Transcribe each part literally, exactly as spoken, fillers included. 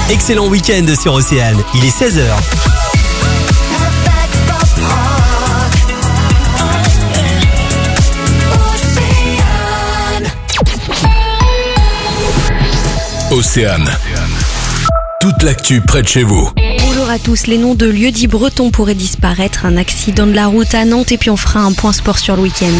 Excellent week-end sur Océane, il est seize heures. Océane. Toute l'actu près de chez vous. Bonjour à tous, les noms de lieux-dits bretons pourraient disparaître. Un accident de la route à Nantes et puis on fera un point sport sur le week-end.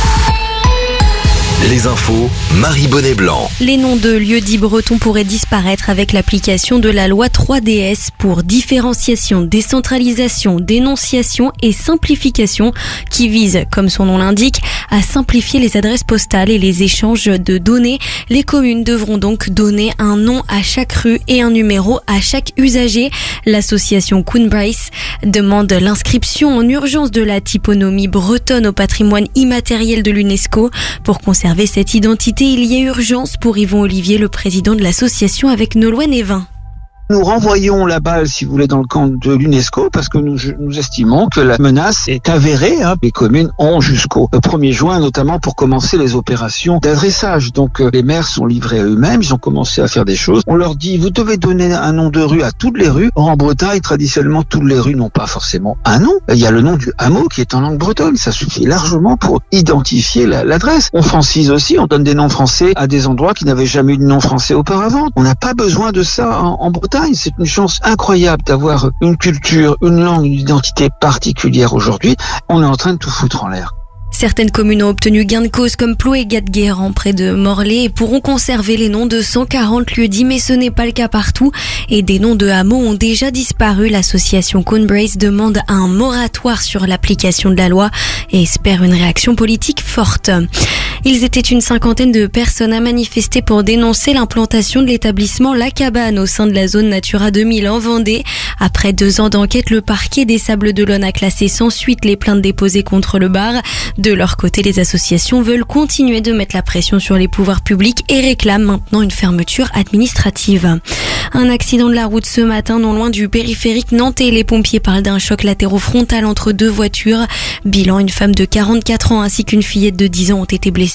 Les infos, Marie Bonnet-Blanc. Les noms de lieux-dits bretons pourraient disparaître avec l'application de la loi trois D S pour différenciation, décentralisation, dénonciation et simplification qui vise, comme son nom l'indique, à simplifier les adresses postales et les échanges de données. Les communes devront donc donner un nom à chaque rue et un numéro à chaque usager. L'association Coonbrace demande l'inscription en urgence de la typonymie bretonne au patrimoine immatériel de l'UNESCO. Pour conserver cette identité, il y a urgence pour Yvon Olivier, le président de l'association, avec Nolwenn Evin. Nous renvoyons la balle, si vous voulez, dans le camp de l'UNESCO parce que nous, nous estimons que la menace est avérée. Hein. Les communes ont jusqu'au premier juin, notamment pour commencer les opérations d'adressage. Donc euh, les maires sont livrés à eux-mêmes, ils ont commencé à faire des choses. On leur dit, vous devez donner un nom de rue à toutes les rues. Or, en Bretagne, traditionnellement, toutes les rues n'ont pas forcément un nom. Il y a le nom du hameau qui est en langue bretonne. Ça suffit largement pour identifier la, l'adresse. On francise aussi, on donne des noms français à des endroits qui n'avaient jamais eu de nom français auparavant. On n'a pas besoin de ça en, en Bretagne. C'est une chance incroyable d'avoir une culture, une langue, une identité particulière aujourd'hui. On est en train de tout foutre en l'air. Certaines communes ont obtenu gain de cause comme Plo et Gadguerrand près de Morlaix et pourront conserver les noms de cent quarante lieux-dits, mais ce n'est pas le cas partout et des noms de hameaux ont déjà disparu. L'association Coonbrace demande un moratoire sur l'application de la loi et espère une réaction politique forte. Ils étaient une cinquantaine de personnes à manifester pour dénoncer l'implantation de l'établissement La Cabane au sein de la zone Natura deux mille en Vendée. Après deux ans d'enquête, le parquet des Sables-d'Olonne a classé sans suite les plaintes déposées contre le bar. De leur côté, les associations veulent continuer de mettre la pression sur les pouvoirs publics et réclament maintenant une fermeture administrative. Un accident de la route ce matin non loin du périphérique nantais. Les pompiers parlent d'un choc latérofrontal entre deux voitures. Bilan, une femme de quarante-quatre ans ainsi qu'une fillette de dix ans ont été blessées.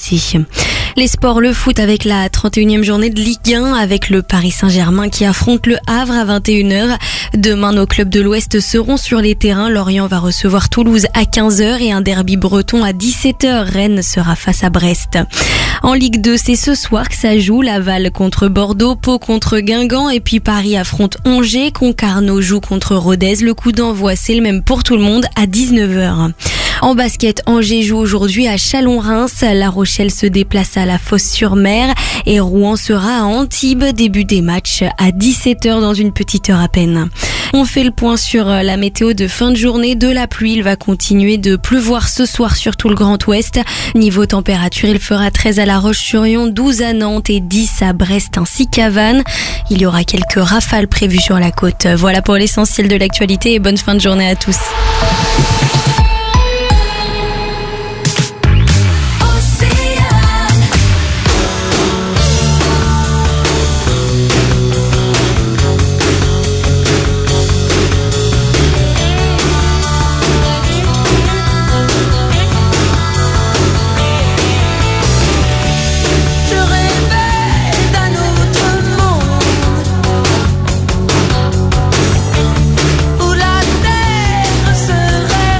Les sports, le foot avec la trente et unième journée de Ligue un avec le Paris Saint-Germain qui affronte le Havre à vingt et une heures. Demain, nos clubs de l'Ouest seront sur les terrains. Lorient va recevoir Toulouse à quinze heures et un derby breton à dix-sept heures. Rennes sera face à Brest. En Ligue deux, c'est ce soir que ça joue. Laval contre Bordeaux, Pau contre Guingamp et puis Paris affronte Angers. Concarneau joue contre Rodez. Le coup d'envoi, c'est le même pour tout le monde à dix-neuf heures. En basket, Angers joue aujourd'hui à Chalon-Reims. La Rochelle se déplace à la Fosse-sur-Mer et Rouen sera à Antibes. Début des matchs à dix-sept heures dans une petite heure à peine. On fait le point sur la météo de fin de journée. De la pluie, il va continuer de pleuvoir ce soir sur tout le Grand Ouest. Niveau température, il fera treize à La Roche-sur-Yon, douze à Nantes et dix à Brest ainsi qu'à Vannes. Il y aura quelques rafales prévues sur la côte. Voilà pour l'essentiel de l'actualité et bonne fin de journée à tous. Où la terre serait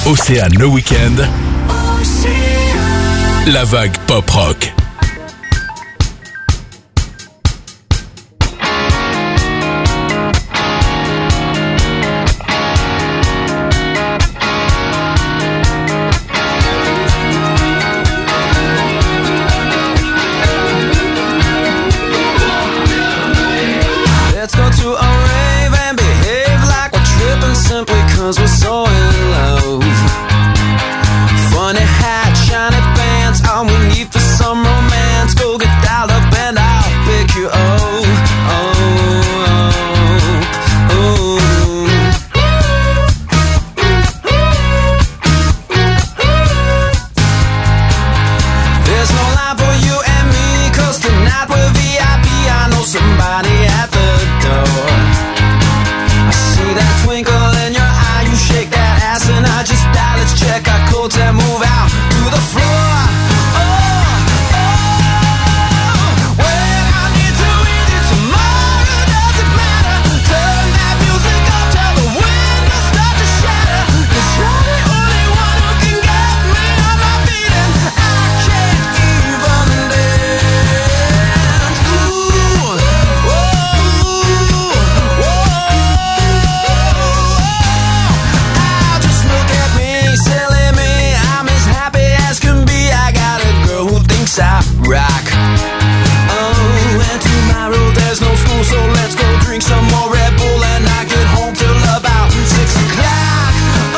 Océane le week-end. La vague pop rock. Cause we're so in love. Funny hat, shiny pants, all we need for some romance. Go get dialed up and I'll pick you up. Oh, oh, oh. There's no line for you and me, cause tonight we're V I P. I know somebody at the door. I see that twinkle in your eye, you shake that ass and I just die. Let's check our codes and move out to the floor. Oh, oh, when I need to with you tomorrow, doesn't matter. Turn that music up till the windows start to shatter. Cause you're the only one who can get me on my feet and I can't even dance. Ooh, oh, oh. Silly me, I'm as happy as can be. I got a girl who thinks I rock. Oh, and tomorrow there's no school, so let's go drink some more Red Bull and not get home till about six o'clock. Oh,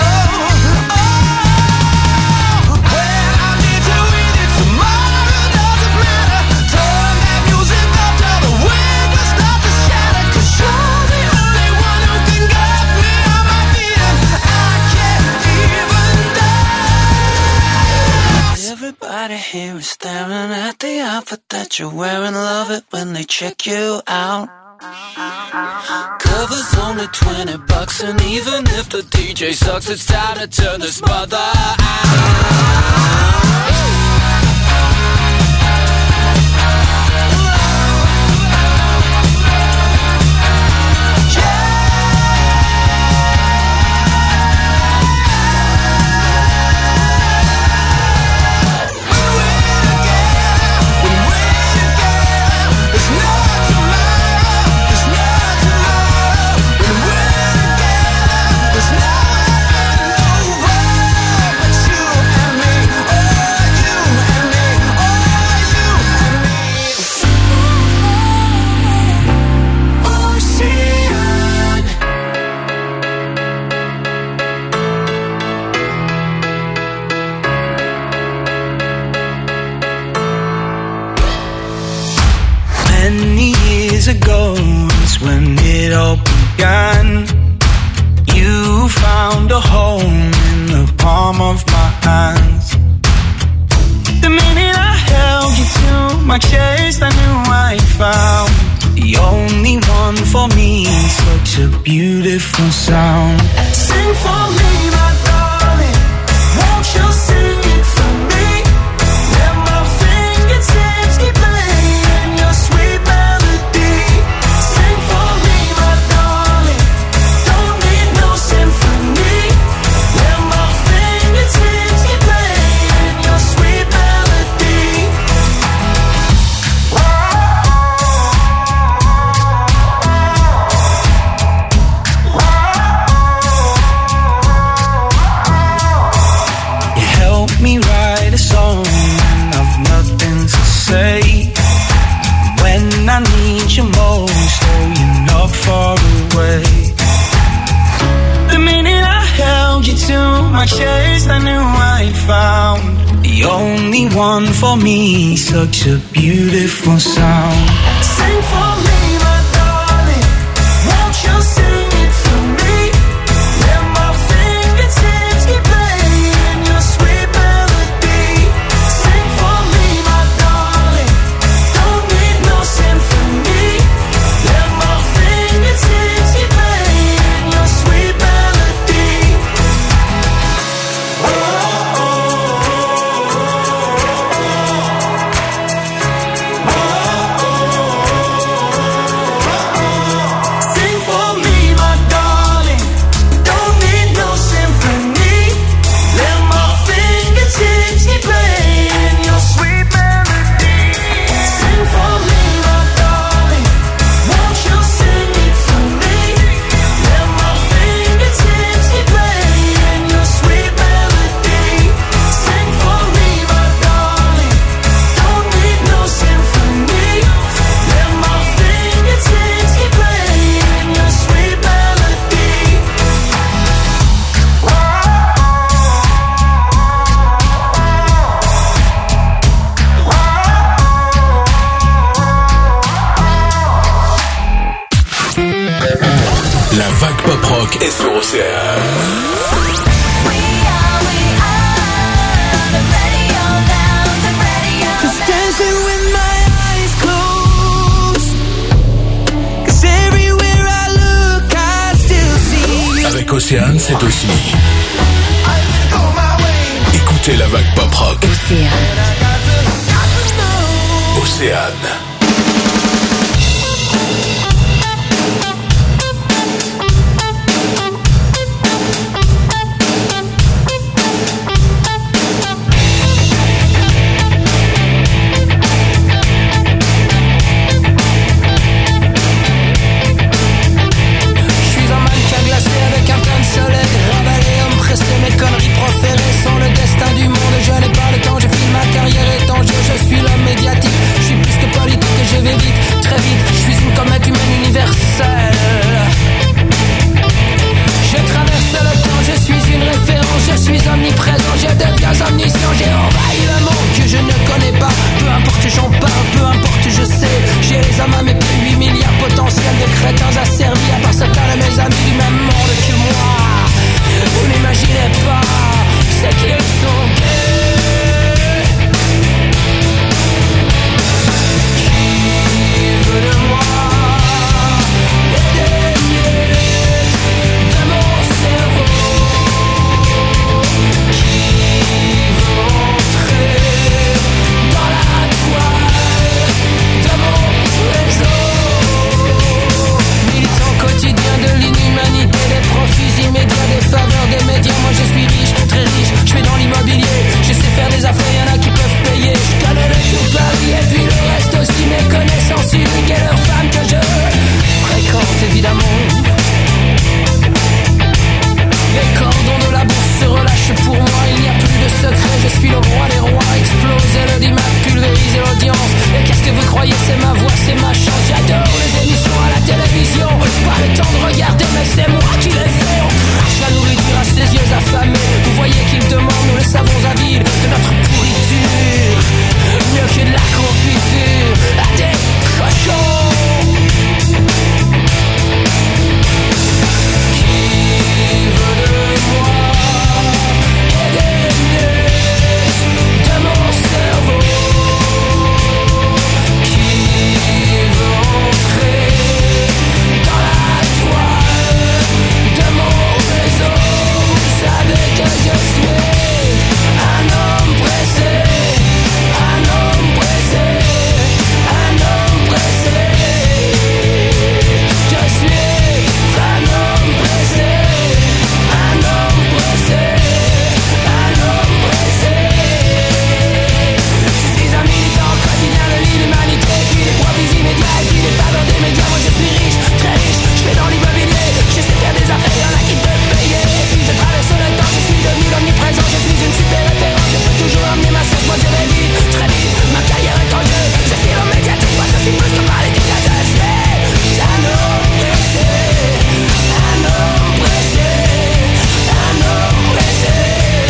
oh, when I need to with you tomorrow, doesn't matter. Turn that music up till the windows start to shatter. Cause you're the only one who can get me on my feet and I can't even. Everybody here is staring at the outfit that you're wearing. Love it when they check you out. Cover's only twenty bucks, and even if the D J sucks, it's time to turn this mother out. Many years ago is when it all began. You found a home in the palm of my hands. The minute I held you to my chest, I knew I found the only one for me. Such a beautiful sound. Sing for me, my darling. Won't you sing it for me? Let my fingertips keep playing your sweet melody. Sing for me, my darling. Don't need no symphony. Let my fingertips keep playing your sweet melody. You help me write a song when I've nothing to say. When I need you most, oh, you're not far away. The minute I held you to my chest, I knew I found the only one for me. Such a beautiful sound. Sing for me, my darling. Won't you sing it for me? Let my fingertips keep playing your sweet melody. Sing for me, my darling. Don't need no symphony. Let my fingertips keep playing your sweet melody. Oh, oh, oh, oh, oh. La vague pop rock est sur Océane. Just dancing with my eyes closed. 'Cause everywhere I look, I still see you. Avec Océane, c'est aussi écoutez la vague pop rock. Océane. Océane. Avec un plein de soleil, ravalé, homme pressé, mes conneries proférées sont le destin du monde. Je n'ai pas le temps, je file, ma carrière est en jeu. Je suis l'homme médiatique, je suis plus que politique et je vais vite, très vite. Je suis une comète humaine universelle. Je traverse le temps, je suis une référence, je suis omniprésent, je deviens omniscient. J'ai envahi le monde que je ne connais pas. Peu importe j'en parle, peu importe je sais. J'ai les hommes à mes pieds, huit milliards potentiels de crétins asservis. À part certains de mes amis du même monde que moi. Vous n'imaginez pas ce qu'ils sont gays. Qui veut de moi et des miettes de mon cerveau? Qui veut entrer dans la toile de mon réseau? Militant quotidien de l'inhumanité, des profits immédiats, des faveurs des médias. Moi je suis riche, très riche, je fais dans l'immobilier. Je sais faire des affaires, y'en a qui peuvent payer. Je connais le tout Paris et puis le reste aussi. Mes connaissances uniques et leurs femmes que je fréquente évidemment. Les cordons de la bourse se relâchent pour moi, il n'y a plus de secret, je suis le roi des rois. Exploser le dimat, pulvériser l'audience. Et qu'est-ce que vous croyez, c'est ma voix, c'est ma chance. J'adore les émissions à la télévision. Pas le temps de regarder, mais c'est moi qui les fais. On crache la nourriture à ses yeux affamés. Vous voyez qu'il demande, nous le savons avides de notre pourriture. Mieux que de la confiture à des cochons. Qui veut de moi et des miettes de mon cerveau? Qui veut entrer dans la toile de mon réseau? Vous savez que je suis un homme pressé, un homme pressé, un homme pressé. Je suis un homme pressé, un homme pressé, un homme pressé. Je suis un militant quotidien de l'humanité, puis des profits immédiats, et puis des faveurs des médias. Moi je suis riche, très riche, je fais dans l'immobilier. Je sais faire des affaires, y'en a qui peuvent payer. Et puis je traverse le temps, je suis devenu l'omniprésent. Je suis une super référence, je peux toujours amener ma sauce. Moi je vais vite, très vite, ma carrière est en jeu. Je suis l'homme médiatique, moi je suis plus que politique. Je suis un homme pressé, un homme pressé, un homme pressé,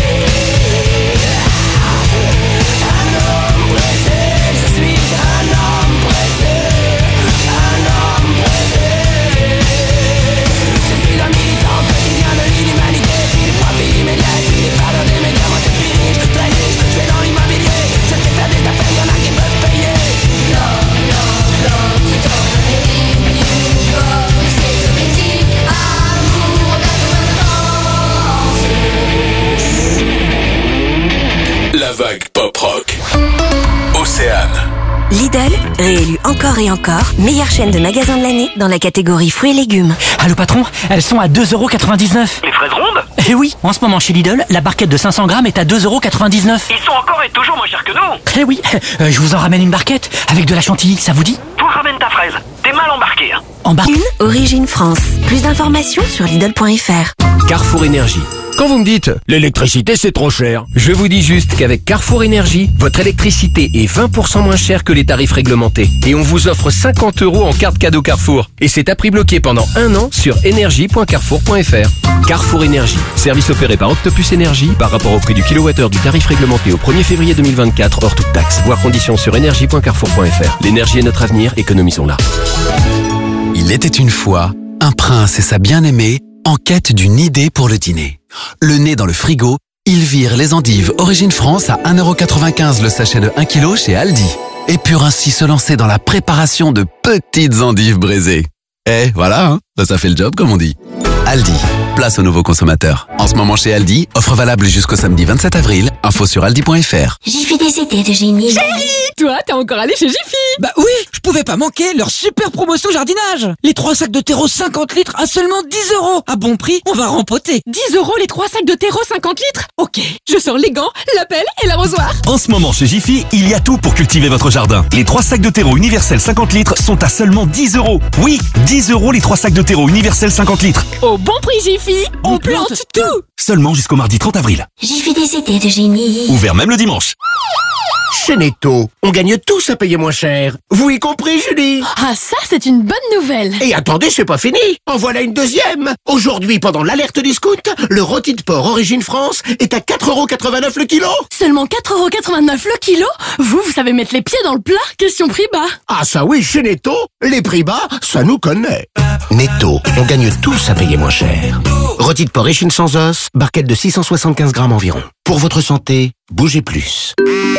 un homme pressé. Je suis un homme pressé, un homme pressé. Je suis un militant quotidien de l'inhumanité, puis des profits immédiats, puis des faveurs des médias. Moi je suis riche, très riche, je vais dans l'immobilier. Je sais faire des affaires, y'en a qui peuvent payer. Love, love, love, qui donne les lignes. Love, c'est ce métier, amour, La vague pop rock. Océane. Lidl, réélu encore et encore, meilleure chaîne de magasins de l'année dans la catégorie fruits et légumes. Allô patron, elles sont à deux euros quatre-vingt-dix-neuf. Les fraises rondes? Eh oui, en ce moment chez Lidl, la barquette de cinq cents grammes est à deux euros quatre-vingt-dix-neuf. Ils sont encore et toujours moins chers que nous. Eh oui, euh, je vous en ramène une barquette avec de la chantilly, ça vous dit? Toi ramène ta fraise, t'es mal embarqué hein. Embarqué. Une Origine France. Plus d'informations sur Lidl point F R. Carrefour Énergie. Quand vous me dites « l'électricité c'est trop cher », je vous dis juste qu'avec Carrefour Énergie, votre électricité est vingt pour cent moins chère que les tarifs réglementés. Et on vous offre cinquante euros en carte cadeau Carrefour. Et c'est à prix bloqué pendant un an sur énergie point carrefour point F R. Carrefour Énergie. Service opéré par Octopus Énergie par rapport au prix du kilowattheure du tarif réglementé au premier février deux mille vingt-quatre hors toute taxe. Voir conditions sur énergie point carrefour point F R. L'énergie est notre avenir, économisons-la. Il était une fois Un prince et sa bien-aimée en quête d'une idée pour le dîner. Le nez dans le frigo, ils virent les endives Origine France à un euro quatre-vingt-quinze le sachet de un kilo chez Aldi. Et purent ainsi se lancer dans la préparation de petites endives braisées. Eh, voilà, hein, ça fait le job comme on dit. Aldi, place aux nouveaux consommateurs. En ce moment chez Aldi, offre valable jusqu'au samedi vingt-sept avril. Info sur aldi point fr. Jiffy des idées de génie. Chérie, toi, t'es encore allé chez Jiffy? Bah oui, je pouvais pas manquer leur super promotion jardinage. Les trois sacs de terreau cinquante litres à seulement dix euros. À bon prix, on va rempoter. dix euros les trois sacs de terreau cinquante litres? Ok, je sors les gants, la pelle et l'arrosoir. En ce moment chez Jiffy, il y a tout pour cultiver votre jardin. Les trois sacs de terreau universel cinquante litres sont à seulement dix euros. Oui, dix euros les trois sacs de terreau universel cinquante litres. Au bon prix Jiffy, on, on plante, plante tout. Seulement jusqu'au mardi trente avril. Jiffy des idées de génie. Ouvert même le dimanche. Chez Netto, on gagne tous à payer moins cher. Vous y compris, Julie? Ah, ça, c'est une bonne nouvelle. Et attendez, c'est pas fini. En voilà une deuxième. Aujourd'hui, pendant l'alerte discount, le rôti de porc Origine France est à quatre euros quatre-vingt-neuf le kilo. Seulement quatre euros quatre-vingt-neuf le kilo? Vous, vous savez mettre les pieds dans le plat? Question prix bas. Ah ça oui, chez Netto, les prix bas, ça nous connaît. Netto, on gagne tous à payer moins cher. Rôti de porc échine sans os, barquette de six cent soixante-quinze grammes environ. Pour votre santé, bougez plus.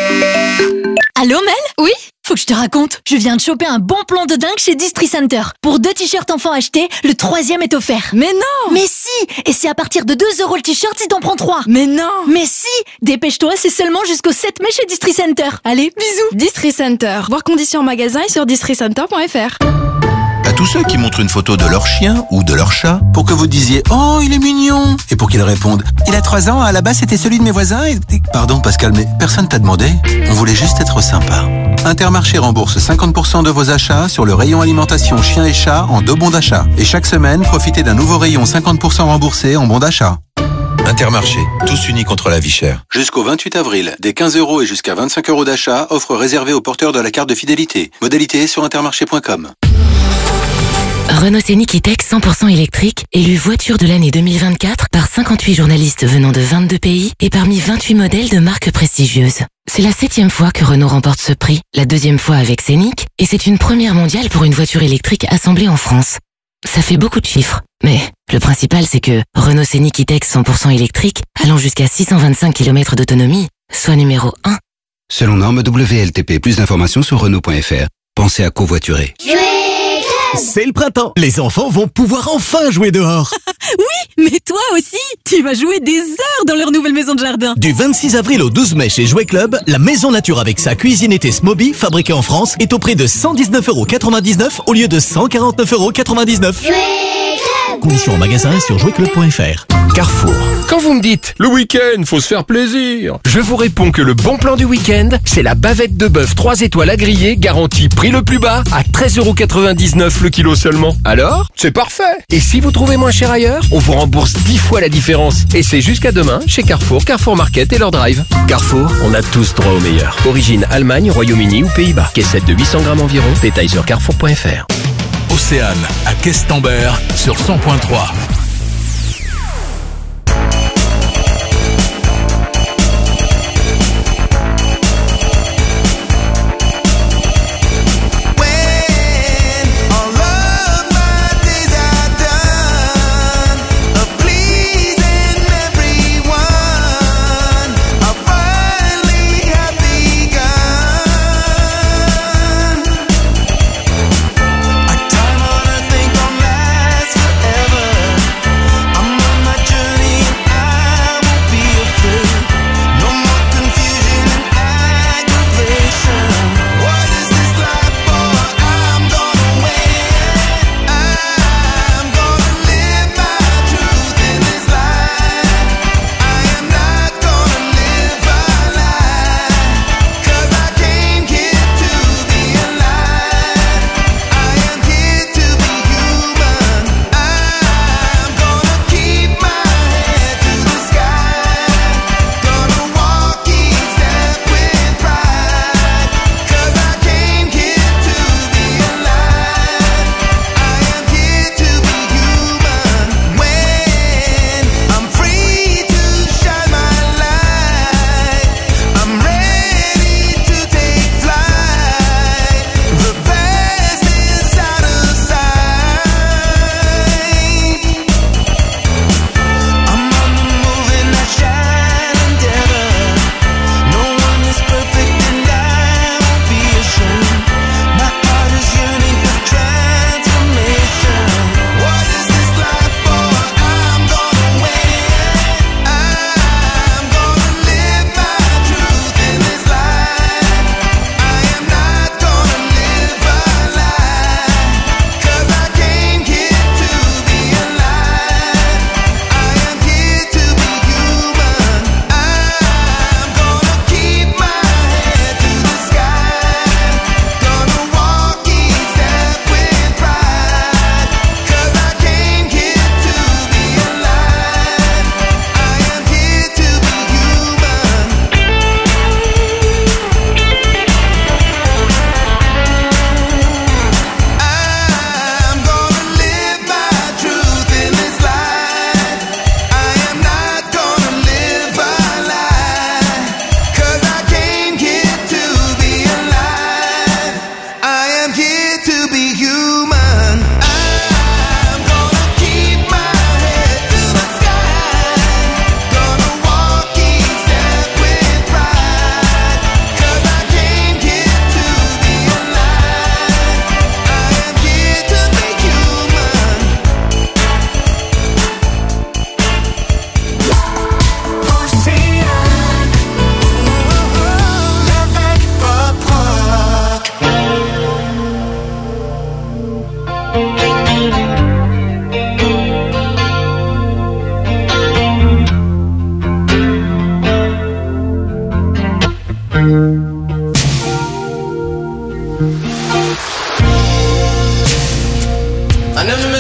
Allô Mel? Oui? Faut que je te raconte, je viens de choper un bon plan de dingue chez Distri Center. Pour deux t-shirts enfants achetés, le troisième est offert. Mais non! Mais si! Et c'est à partir de deux euros le t-shirt si t'en prends trois. Mais non! Mais si! Dépêche-toi, c'est seulement jusqu'au sept mai chez Distri Center. Allez, bisous! Distri Center. Voir conditions en magasin et sur distri center point fr. À tous ceux qui montrent une photo de leur chien ou de leur chat pour que vous disiez « Oh, il est mignon !» et pour qu'ils répondent « Il a trois ans, à la base c'était celui de mes voisins et... » Pardon Pascal, mais personne t'a demandé. On voulait juste être sympa. Intermarché rembourse cinquante pour cent de vos achats sur le rayon alimentation chien et chat en deux bons d'achat. Et chaque semaine, profitez d'un nouveau rayon cinquante pour cent remboursé en bons d'achat. Intermarché, tous unis contre la vie chère. Jusqu'au vingt-huit avril, des quinze euros et jusqu'à vingt-cinq euros d'achat, offre réservée aux porteurs de la carte de fidélité. Modalité sur intermarché point com. Renault Scénic E-Tech cent pour cent électrique, élu voiture de l'année deux mille vingt-quatre par cinquante-huit journalistes venant de vingt-deux pays et parmi vingt-huit modèles de marques prestigieuses. C'est la septième fois que Renault remporte ce prix, la deuxième fois avec Scénic, et c'est une première mondiale pour une voiture électrique assemblée en France. Ça fait beaucoup de chiffres, mais le principal c'est que Renault Scénic E-Tech cent pour cent électrique, allant jusqu'à six cent vingt-cinq kilomètres d'autonomie, soit numéro un. Selon norme W L T P, plus d'informations sur Renault point F R. Pensez à covoiturer. C'est le printemps. Les enfants vont pouvoir enfin jouer dehors. Oui, mais toi aussi, tu vas jouer des heures dans leur nouvelle maison de jardin. Du vingt-six avril au douze mai chez Jouet Club, la maison nature avec sa cuisine été Smoby, fabriquée en France, est au prix de cent dix-neuf euros quatre-vingt-dix-neuf au lieu de cent quarante-neuf euros quatre-vingt-dix-neuf. Conditions en magasin sur jouet club point F R. Carrefour. Quand vous me dites, le week-end, faut se faire plaisir, je vous réponds que le bon plan du week-end, c'est la bavette de bœuf trois étoiles à griller, garantie prix le plus bas, à treize euros quatre-vingt-dix-neuf le kilo seulement. Alors, c'est parfait. Et si vous trouvez moins cher ailleurs, on vous rembourse dix fois la différence. Et c'est jusqu'à demain chez Carrefour, Carrefour Market et leur drive. Carrefour, on a tous droit au meilleur. Origine Allemagne, Royaume-Uni ou Pays-Bas. Caissette de huit cents grammes environ. Détail sur carrefour point F R. Océane à Questembert sur cent point trois. Time on earth ain't gonna last forever.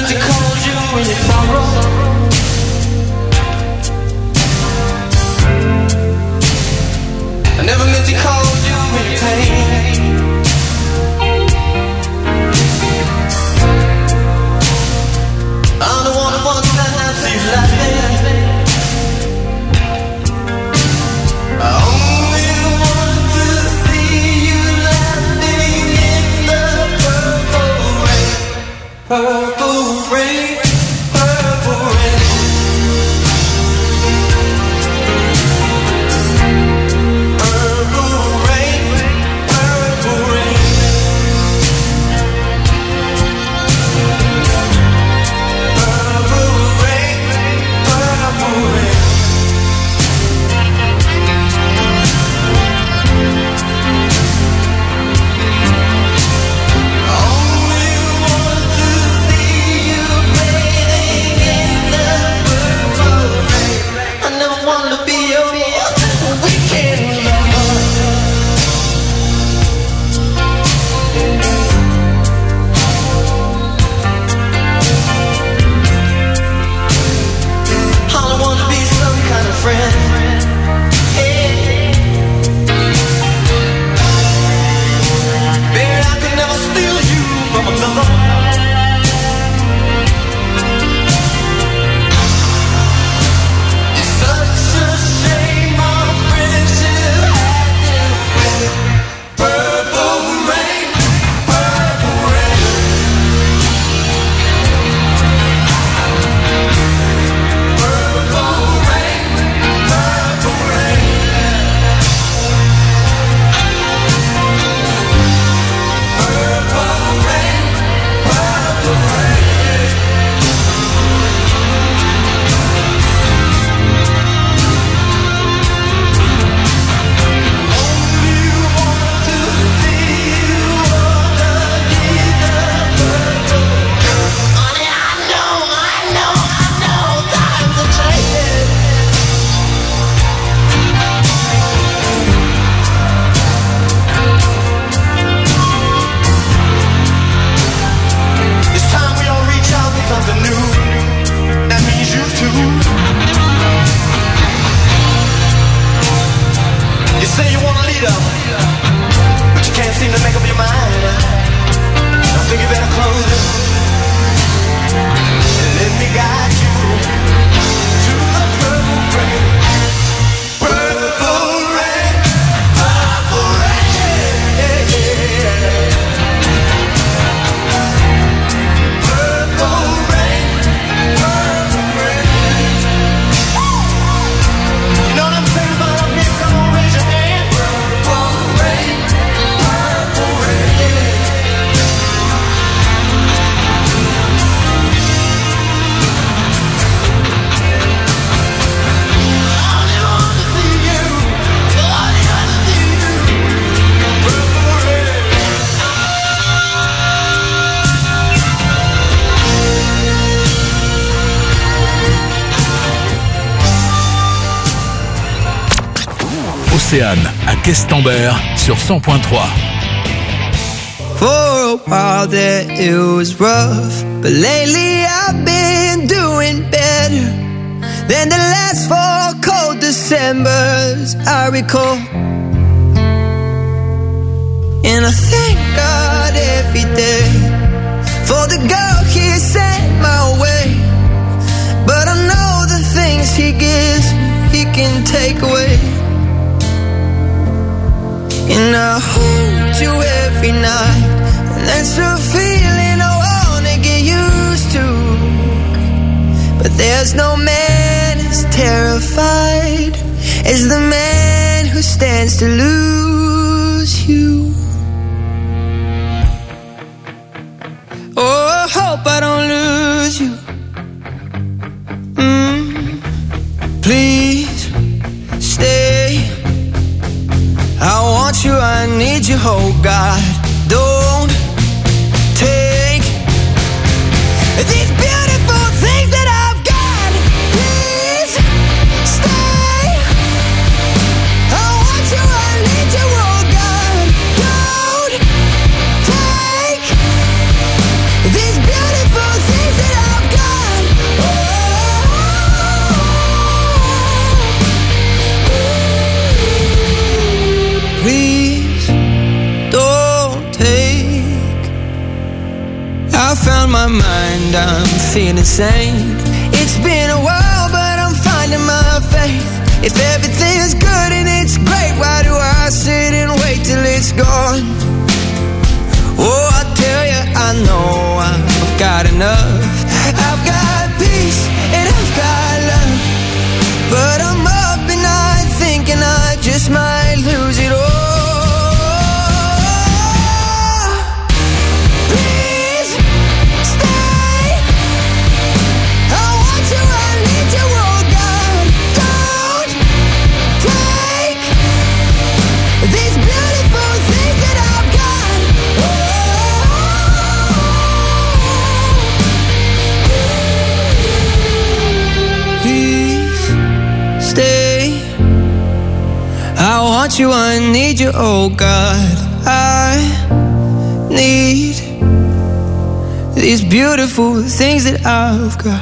meant to call you in your sorrow. I never meant to call you in your pain. I'm the one who wants to have sees laughing. I only want to see you laughing in the purple rain. Purple rain, purple rain. Purple rain, purple rain. Purple rain, purple rain. Océane à Questembert sur cent point trois. For a while there it was rough, but lately I've been doing better than the last four cold Decembers I recall. And I thank God every day for the girl He sent my way. But I know the things He gives He can take away. And I hold you every night, and that's a feeling I wanna get used to. But there's no man as terrified as the man who stands to lose you. Oh, I hope I don't lose you. Mm, please stay. I want you, I need you, oh God. Don't take these beautiful things that I've got. Please stay. I want you, I need you, oh God. Don't take these beautiful things that I've got. mind, I'm feeling sane. It's been a while, but I'm finding my faith. If everything's good and it's great, why do I sit and wait till it's gone? Oh, I tell you, I know I've got enough. I've got peace and I've got love, but I'm up at night thinking I just might lose it all. Please stay. I want you, I need you, oh God. Don't take these beautiful things that I've got. Please stay. I want you, I need you, oh God. I need these beautiful things that I've got.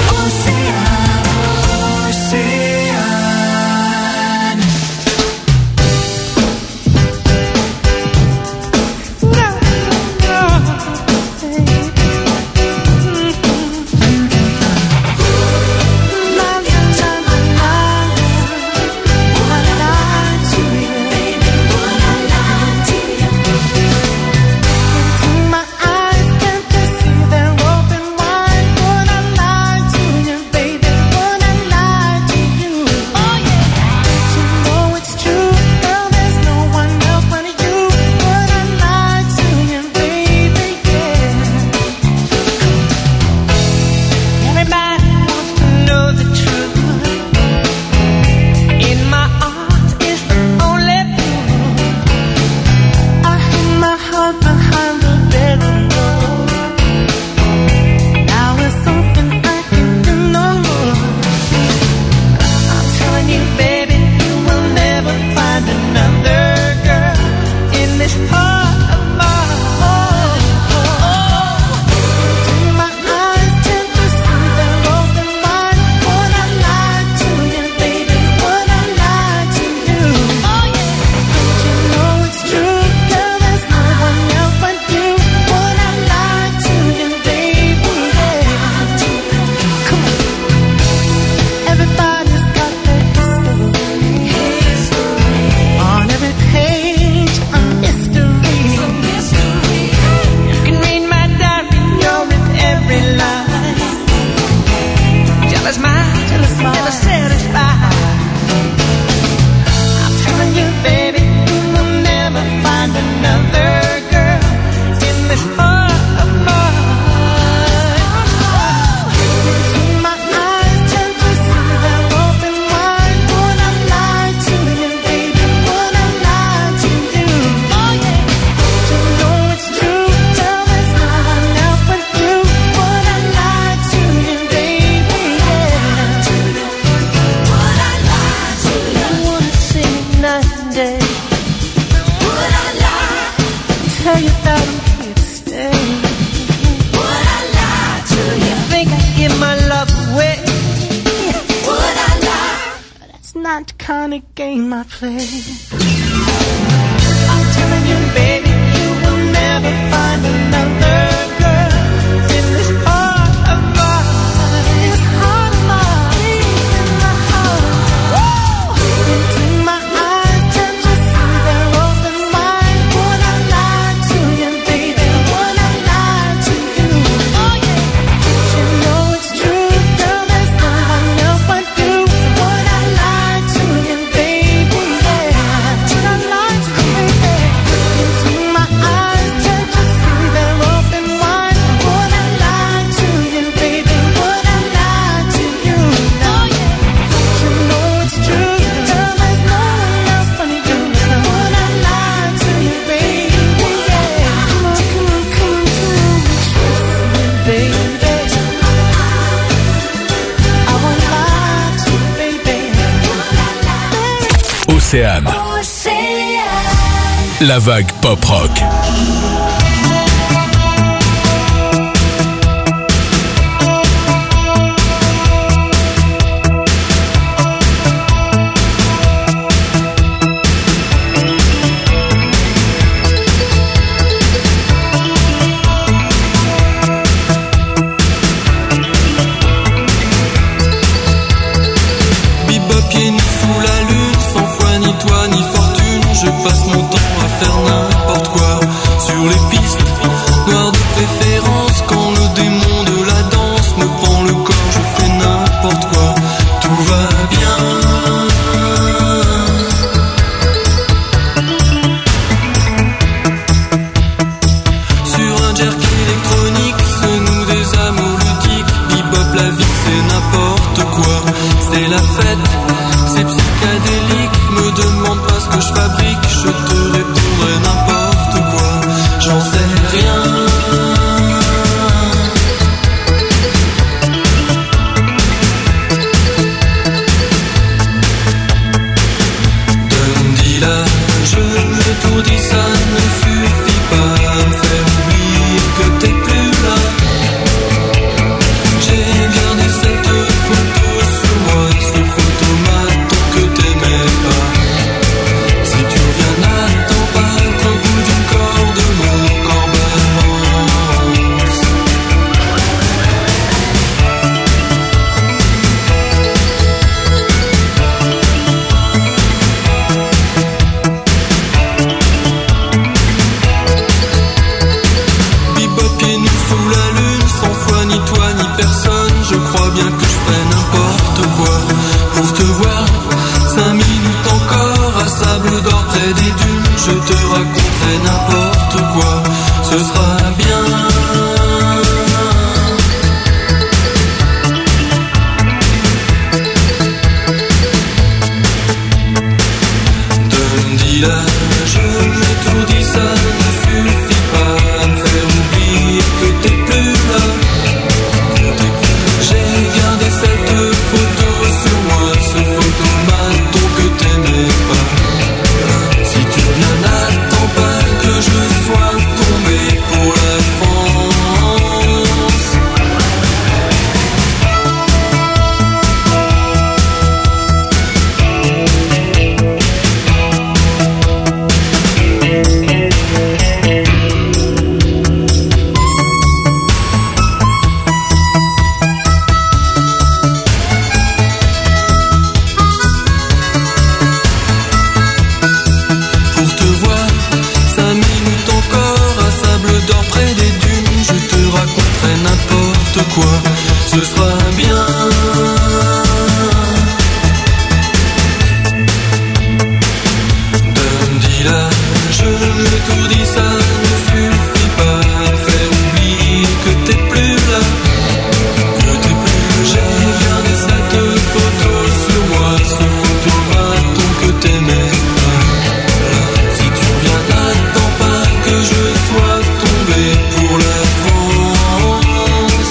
Océane. La vague pop-rock. fête. C'est psychédélique, me demande pas ce que je fabrique. Je te répondrai n'importe quoi, j'en sais rien. Dundee-là, je m'étourdis, ça ne suffit pas à me faire oublier que t'es plus là. J'ai gardé cette photo sur moi, ce photomaton que t'aimais pas. Si tu reviens, n'attends pas qu'au bout d'une corde mon corps balance. Bebop pieds nus sous la lune, sans foi ni toi ni personne. Je crois bien que je ferai n'importe quoi pour te voir. Cinq minutes encore à sable d'or près des dunes. Je te raconterai n'importe quoi, ce sera bien. Dundee-là, je m'étourdis, ça ne suffit pas à me faire oublier que t'es plus là. J'ai gardé cette photo sur moi, ce photomaton que t'aimais pas. Si tu reviens, n'attends pas que je sois tombé pour la France. Pour te voir, cinq minutes encore à sable d'or près des dunes. Je te raconterai n'importe quoi, ce sera bien. Dundee-là, je m'étourdis, ça ne suffit pas à me faire oublier que t'es plus là. Que t'es plus. J'ai gardé cette photo sur moi, ce photomaton que t'aimais pas. Si tu reviens, n'attends pas que je sois tombé pour la France.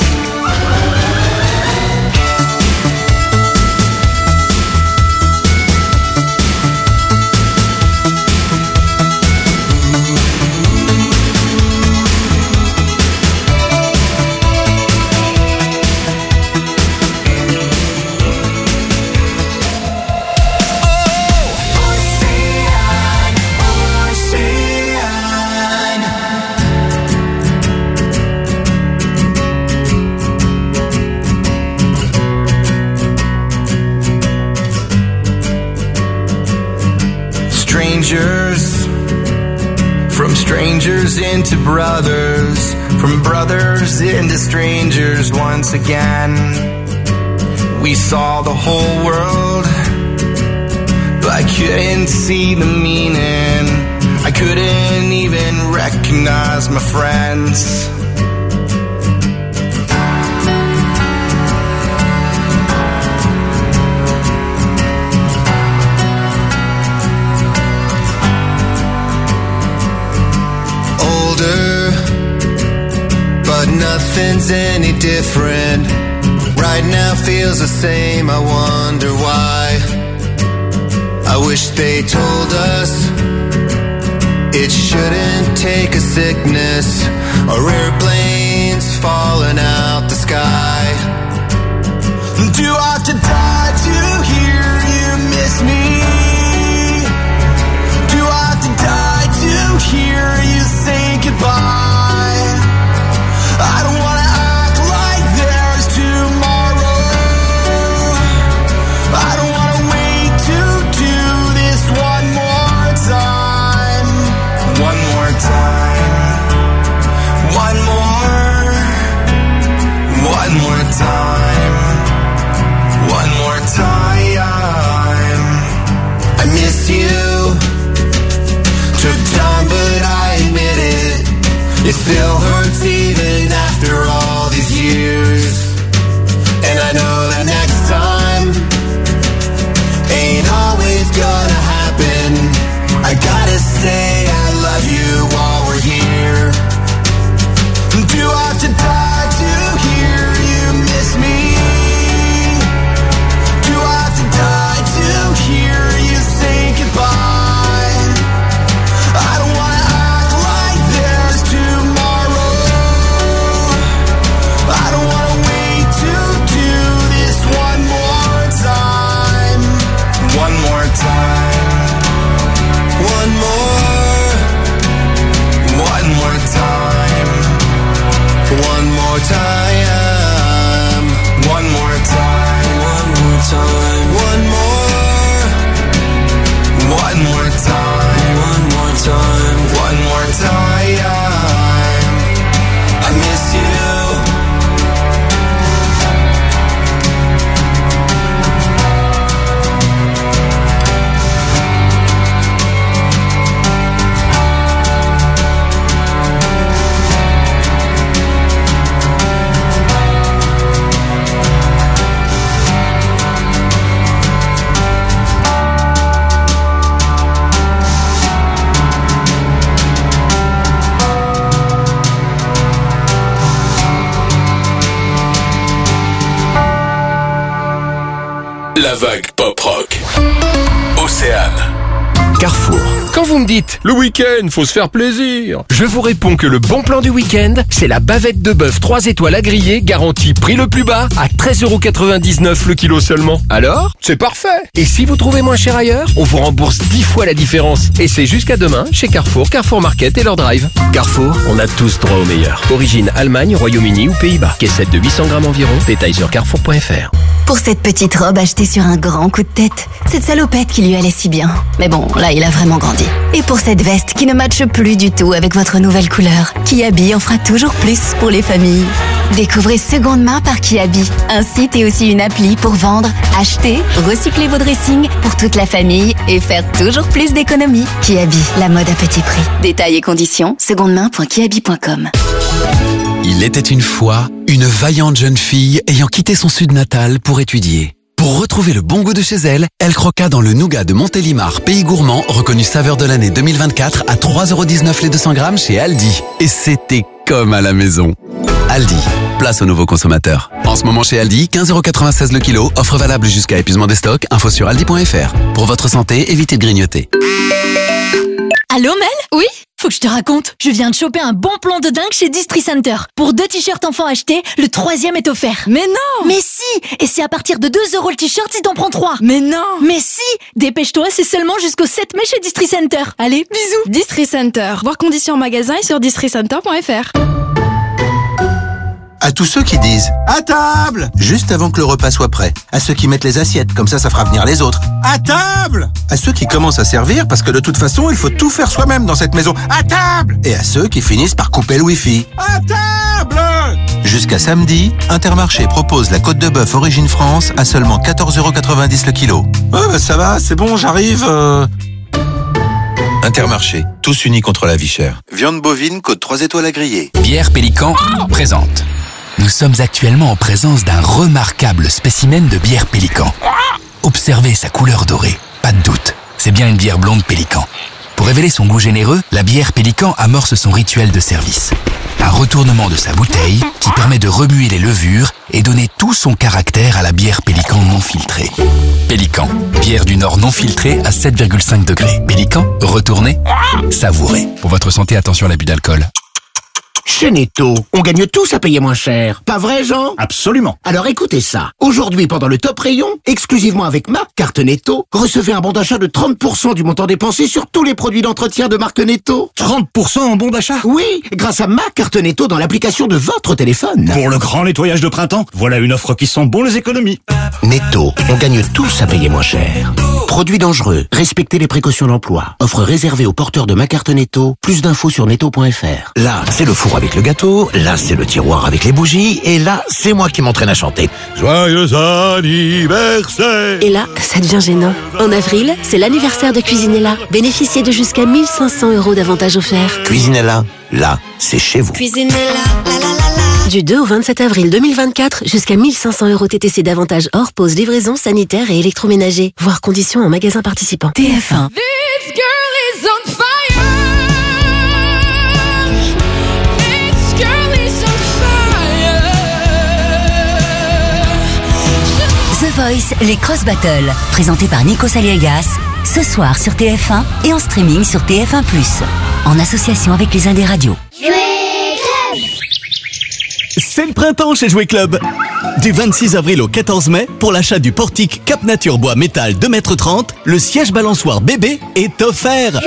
Strangers, from strangers into brothers, from brothers into strangers once again. We saw the whole world, but I couldn't see the meaning. I couldn't even recognize my friends. Older, but nothing's any different. Right now feels the same, I wonder why. I wish they told us it shouldn't take a sickness or airplanes falling out the sky. Do I have to die to hear you miss me? Do I have to die to hear you say goodbye? I don't wanna act like there's tomorrow. I don't wanna wait to do this one more time. One more time. One more. One more time. One more time. I miss you. Took time, but I admit it. It still hurts even after all these years. And I know that next time La vague pop-rock. Océane. Carrefour. Quand vous me dites, le week-end, faut se faire plaisir, je vous réponds que le bon plan du week-end, c'est la bavette de bœuf trois étoiles à griller, garantie prix le plus bas, à treize euros quatre-vingt-dix-neuf le kilo seulement. Alors, c'est parfait. Et si vous trouvez moins cher ailleurs, on vous rembourse dix fois la différence. Et c'est jusqu'à demain chez Carrefour, Carrefour Market et leur drive. Carrefour, on a tous droit au meilleur. Origine Allemagne, Royaume-Uni ou Pays-Bas. Caissette de huit cents grammes environ. Détails sur carrefour point f r. Pour cette petite robe achetée sur un grand coup de tête, cette salopette qui lui allait si bien. Mais bon, là, il a vraiment grandi. Et pour cette veste qui ne matche plus du tout avec votre nouvelle couleur, Kiabi en fera toujours plus pour les familles. Découvrez Seconde Main par Kiabi, un site et aussi une appli pour vendre, acheter, recycler vos dressings pour toute la famille et faire toujours plus d'économies. Kiabi, la mode à petit prix. Détails et conditions, secondemain point kiabi point com. Il était une fois une vaillante jeune fille ayant quitté son sud natal pour étudier. Pour retrouver le bon goût de chez elle, elle croqua dans le nougat de Montélimar, pays gourmand, reconnu saveur de l'année deux mille vingt-quatre à trois euros dix-neuf les deux cents grammes chez Aldi. Et c'était comme à la maison. Aldi, place aux nouveaux consommateurs. En ce moment chez Aldi, quinze euros quatre-vingt-seize le kilo, offre valable jusqu'à épuisement des stocks, info sur aldi point f r. Pour votre santé, évitez de grignoter. Allô Mel? Oui? Faut que je te raconte, je viens de choper un bon plan de dingue chez Distri Center. Pour deux t-shirts enfants achetés, le troisième est offert. Mais non! Mais si! Et c'est à partir de deux euros le t-shirt si t'en prends trois. Mais non! Mais si! Dépêche-toi, c'est seulement jusqu'au sept mai chez Distri Center. Allez, bisous! Distri Center. Voir conditions en magasin et sur distri center point f r. À tous ceux qui disent « À table !» juste avant que le repas soit prêt. À ceux qui mettent les assiettes, comme ça, ça fera venir les autres. « À table !» À ceux qui commencent à servir, parce que de toute façon, il faut tout faire soi-même dans cette maison. « À table !» Et à ceux qui finissent par couper le wifi. « À table !» Jusqu'à samedi, Intermarché propose la côte de bœuf Origine France à seulement quatorze euros quatre-vingt-dix le kilo. « Ouais, bah ça va, c'est bon, j'arrive... Euh... » Intermarché, tous unis contre la vie chère. Viande bovine, côte trois étoiles à griller. Bière Pélican présente. Nous sommes actuellement en présence d'un remarquable spécimen de bière Pélican. Observez sa couleur dorée, pas de doute, c'est bien une bière blonde Pélican. Pour révéler son goût généreux, la bière Pélican amorce son rituel de service. Un retournement de sa bouteille qui permet de remuer les levures et donner tout son caractère à la bière Pélican non filtrée. Pélican, bière du Nord non filtrée à sept virgule cinq degrés. Pélican, retournez, savourez. Pour votre santé, attention à l'abus d'alcool. Chez Netto, on gagne tous à payer moins cher. Pas vrai, Jean? Absolument. Alors écoutez ça. Aujourd'hui, pendant le top rayon, exclusivement avec ma carte Netto, recevez un bon d'achat de trente pour cent du montant dépensé sur tous les produits d'entretien de marque Netto. trente pour cent en bon d'achat? Oui, grâce à ma carte Netto dans l'application de votre téléphone. Pour le grand nettoyage de printemps, voilà une offre qui sent bon les économies. Netto, on gagne tous à payer moins cher. Produits dangereux, respectez les précautions d'emploi. Offre réservée aux porteurs de ma carte Netto. Plus d'infos sur netto point f r. Là, c'est le four avec le gâteau, là c'est le tiroir avec les bougies, et là c'est moi qui m'entraîne à chanter. Joyeux anniversaire! Et là, ça devient gênant. En avril, c'est l'anniversaire de Cuisinella. Bénéficiez de jusqu'à mille cinq cents euros d'avantages offerts. Cuisinella, là, c'est chez vous. Cuisinella, la la la la. Du deux au vingt-sept avril deux mille vingt-quatre, jusqu'à mille cinq cents euros T T C d'avantages hors pause, livraison, sanitaire et électroménager. Voir conditions en magasin participant. T F un. This girl is on fire. The Voice, les Cross Battles, présentés par Nikos Aliagas, ce soir sur T F un et en streaming sur T F un plus, en association avec les Indés Radio. C'est le printemps chez Jouet Club. Du vingt-six avril au quatorze mai, pour l'achat du portique Cap Nature Bois Métal deux mètres trente, le siège balançoire bébé est offert.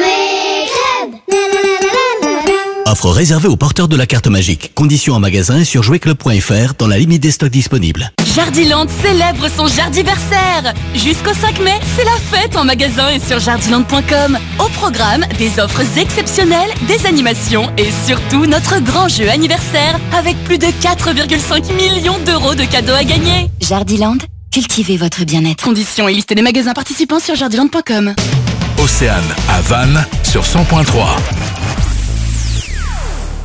Offre réservée aux porteurs de la carte magique. Conditions en magasin et sur jouet club point f r dans la limite des stocks disponibles. Jardiland célèbre son jardiversaire. Jusqu'au cinq mai, c'est la fête en magasin et sur jardiland point com. Au programme, des offres exceptionnelles, des animations et surtout notre grand jeu anniversaire avec plus de quatre virgule cinq millions d'euros de cadeaux à gagner. Jardiland, cultivez votre bien-être. Conditions et liste des magasins participants sur jardiland point com. Océane à Vannes sur cent point trois.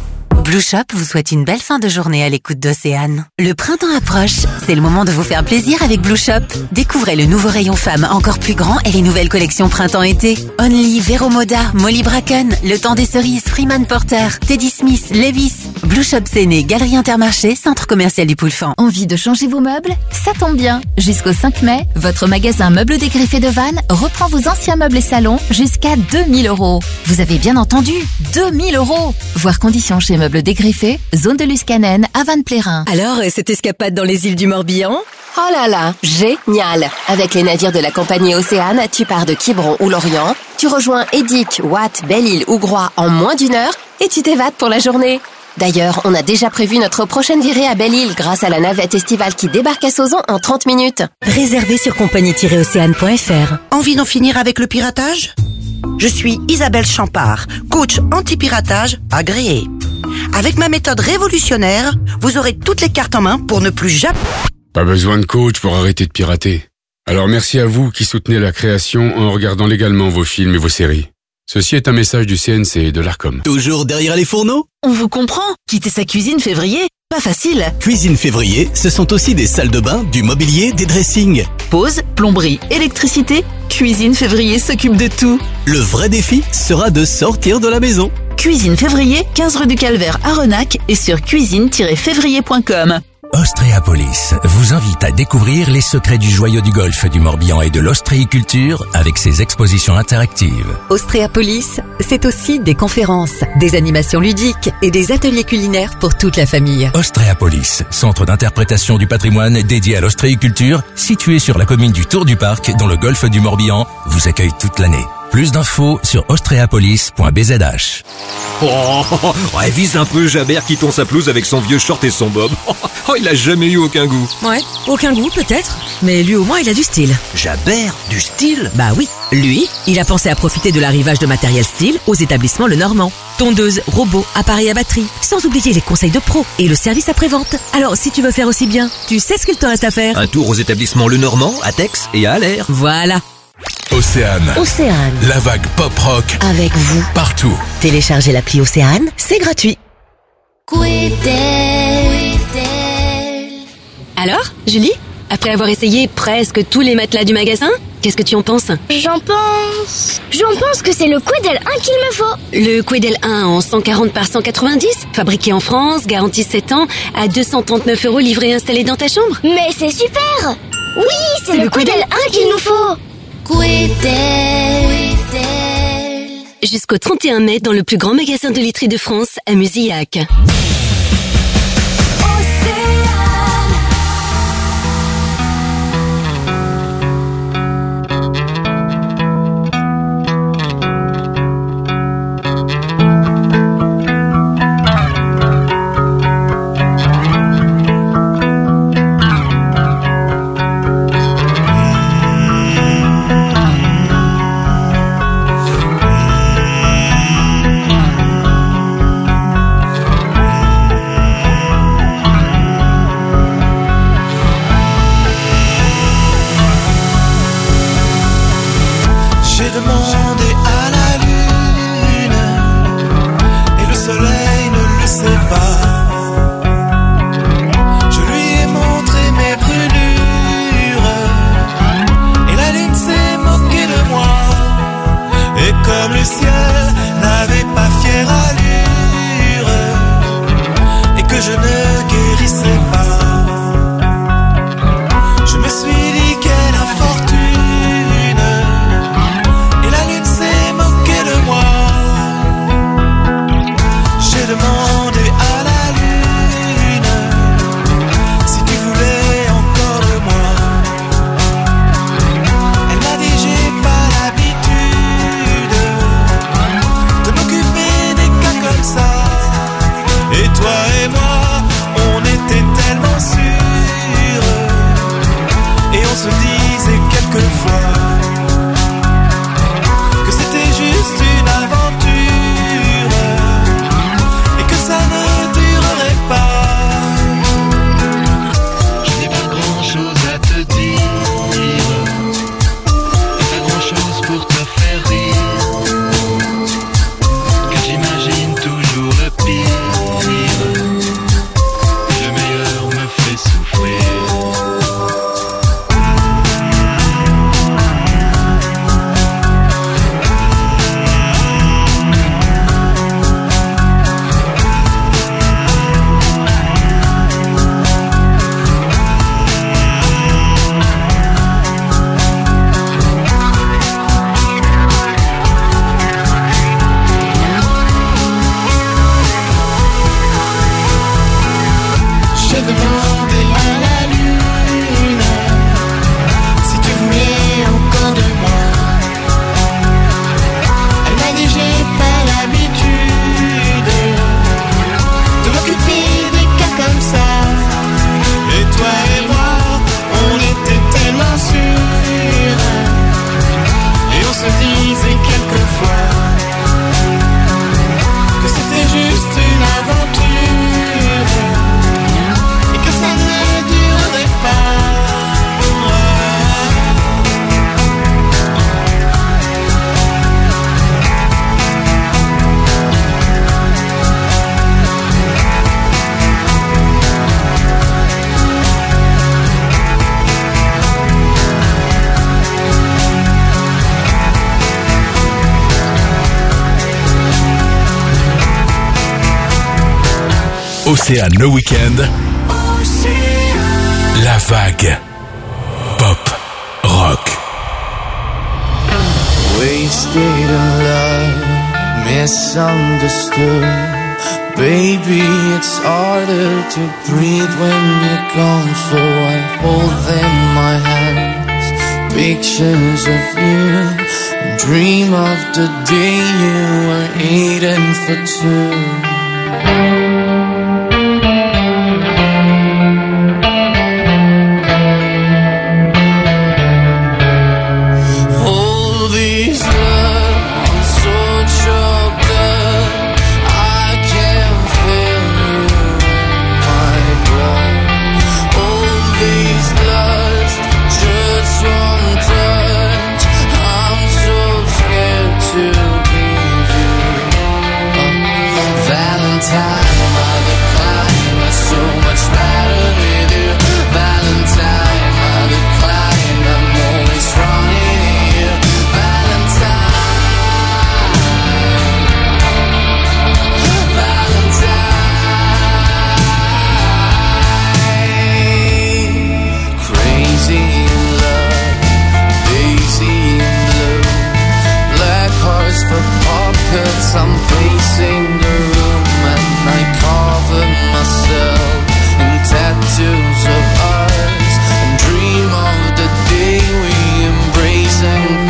Blue Shop vous souhaite une belle fin de journée à l'écoute d'Océane. Le printemps approche, c'est le moment de vous faire plaisir avec Blue Shop. Découvrez le nouveau rayon femme encore plus grand et les nouvelles collections printemps-été. Only, Vero Moda, Molly Bracken, Le Temps des Cerises, Freeman Porter, Teddy Smith, Levi's. Blue Shop Séné, Galerie Intermarché, Centre Commercial du Poulfan. Envie de changer vos meubles? Ça tombe bien. Jusqu'au cinq mai, votre magasin Meubles Dégriffés de Vannes reprend vos anciens meubles et salons jusqu'à deux mille euros. Vous avez bien entendu, deux mille euros. Voir conditions chez Meubles Dégriffés, zone de Luscanen à Vannes-Plérin. Alors, cette escapade dans les îles du Morbihan? Oh là là, génial! Avec les navires de la compagnie Océane, tu pars de Quiberon ou Lorient, tu rejoins Édic, Watt, Belle-Île ou Groix en moins d'une heure et tu t'évades pour la journée. D'ailleurs, on a déjà prévu notre prochaine virée à Belle-Île grâce à la navette estivale qui débarque à Sauzon en trente minutes. Réservé sur compagnie tiret océane point f r. Envie d'en finir avec le piratage? Je suis Isabelle Champard, coach anti-piratage agréée. Avec ma méthode révolutionnaire, vous aurez toutes les cartes en main pour ne plus jamais... Pas besoin de coach pour arrêter de pirater. Alors merci à vous qui soutenez la création en regardant légalement vos films et vos séries. Ceci est un message du C N C et de l'Arcom. Toujours derrière les fourneaux? On vous comprend. Quitter sa cuisine février, pas facile. Cuisine février, ce sont aussi des salles de bain, du mobilier, des dressings. Pause, plomberie, électricité, Cuisine février s'occupe de tout. Le vrai défi sera de sortir de la maison. Cuisine février, quinze rue du Calvaire à Renac et sur cuisine tiret février point com. Ostréapolis vous invite à découvrir les secrets du joyau du golfe du Morbihan et de l'ostréiculture avec ses expositions interactives. Ostréapolis, c'est aussi des conférences, des animations ludiques et des ateliers culinaires pour toute la famille. Ostréapolis, centre d'interprétation du patrimoine dédié à l'ostréiculture, situé sur la commune du Tour du Parc dans le golfe du Morbihan, vous accueille toute l'année. Plus d'infos sur ostréapolis point b z h. Oh, ouais, vise un peu Jabert qui tond sa pelouse avec son vieux short et son bob. Oh, il a jamais eu aucun goût. Ouais, aucun goût peut-être, mais lui au moins il a du style. Jabert, du style? Bah oui, lui, il a pensé à profiter de l'arrivage de matériel style aux établissements Le Normand. Tondeuse, robots, appareils à batterie, sans oublier les conseils de pro et le service après-vente. Alors si tu veux faire aussi bien, tu sais ce qu'il te reste à faire. Un tour aux établissements Le Normand, à Tex et à Allaire. Voilà. Océane. Océane. La vague pop-rock. Avec vous. Partout. Téléchargez l'appli Océane, c'est gratuit. Alors, Julie, après avoir essayé presque tous les matelas du magasin, qu'est-ce que tu en penses? J'en pense... J'en pense que c'est le Quedel un qu'il me faut. Le Quedel un en cent quarante par cent quatre-vingt-dix, fabriqué en France, garantie sept ans, à deux cent trente-neuf euros livré et installé dans ta chambre. Mais c'est super! Oui, c'est, c'est le, le Quedel un qu'il nous faut. Quedel. Jusqu'au trente et un mai dans le plus grand magasin de literie de France à Musillac. J'imagine toujours le pire. Océane le week-end. La vague. Pop. Rock. Wasted in love, misunderstood. Baby, it's harder to breathe when you're gone, so I hold in my hands pictures of you and dream of the day you were eating for two. I'm pacing the room and I cover myself in tattoos of ours and dream of the day we embrace and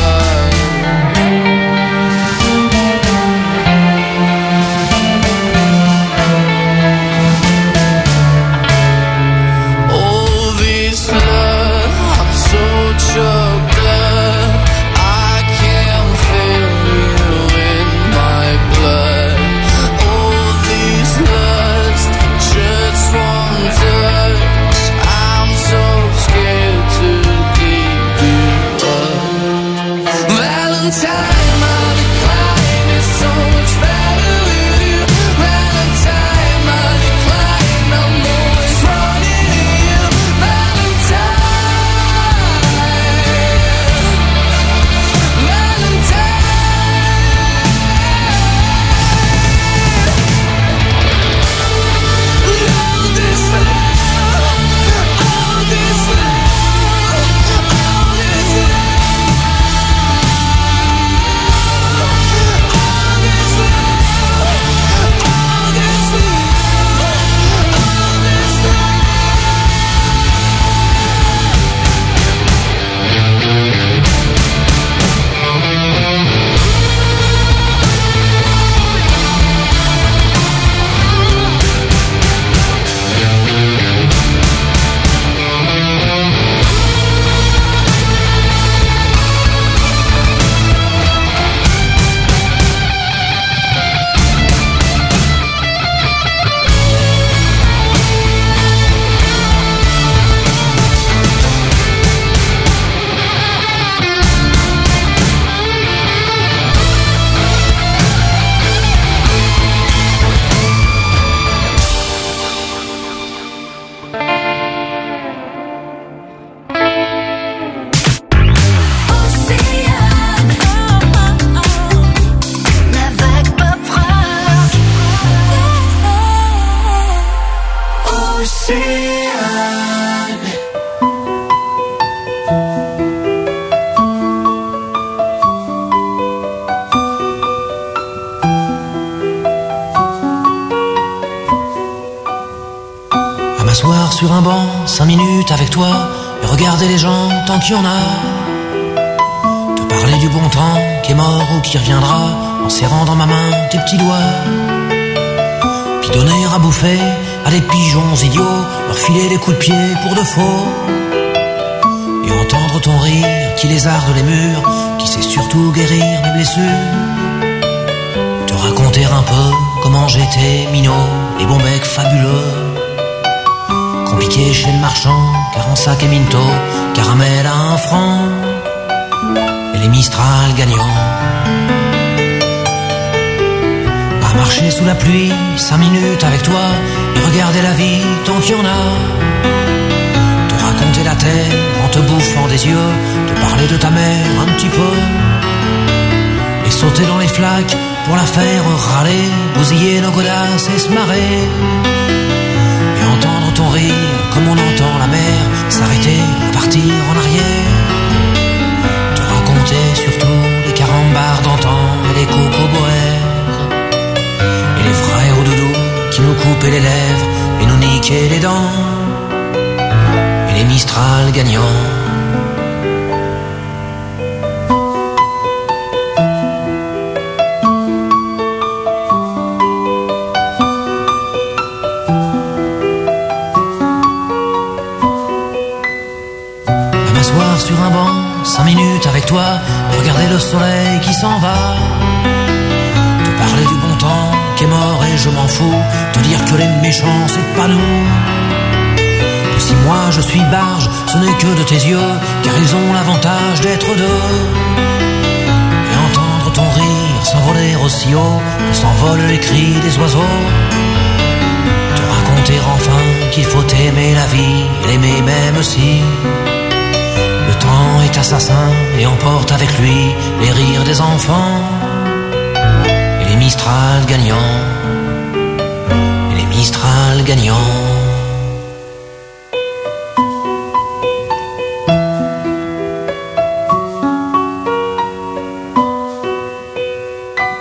combine. All this love, I'm so choked up, I can't feel you in my blood. All this lust, just one touch, I'm so scared to give you up. Valentine, my decline is so much better with you. Valentine, my decline, I'm always running to you. Valentine, Valentine. All this love, all this love, all this love, all this love, all this love, all this love. La vague pop rock. Océane. À m'asseoir sur un banc, cinq minutes avec toi, et regarder les gens tant qu'il y en a. Te parler du bon temps qui est mort ou qui reviendra, en serrant dans ma main tes petits doigts. Puis donner à bouffer à des pigeons idiots, leur filer des coups de pied pour de faux. Et entendre ton rire qui lézarde les murs, qui sait surtout guérir mes blessures. Te raconter un peu comment j'étais minot, les bons becs fabuleux. Compliqué chez le marchand, car en sac et minto, caramel à un franc, et les Mistral gagnants. À marcher sous la pluie, cinq minutes avec toi, et regarder la vie tant qu'il y en a. Te raconter la terre en te bouffant des yeux, te parler de ta mère un petit peu, et sauter dans les flaques pour la faire râler, bousiller nos godasses et se marrer. ton rire comme on entend la mer s'arrêter, repartir en arrière. Te raconter surtout les carambars d'antan et les cocoboères et les frères au doudou qui nous coupaient les lèvres et nous niquaient les dents et les Mistral gagnants. Sur un banc, cinq minutes avec toi, regarder le soleil qui s'en va, te parler du bon temps qui est mort et je m'en fous, te dire que les méchants c'est pas nous, que si moi je suis barge, ce n'est que de tes yeux, car ils ont l'avantage d'être deux, et entendre ton rire s'envoler aussi haut que s'envolent les cris des oiseaux, te raconter enfin qu'il faut aimer la vie et l'aimer même si le temps est assassin et emporte avec lui les rires des enfants et les Mistral gagnants, et les Mistral gagnants.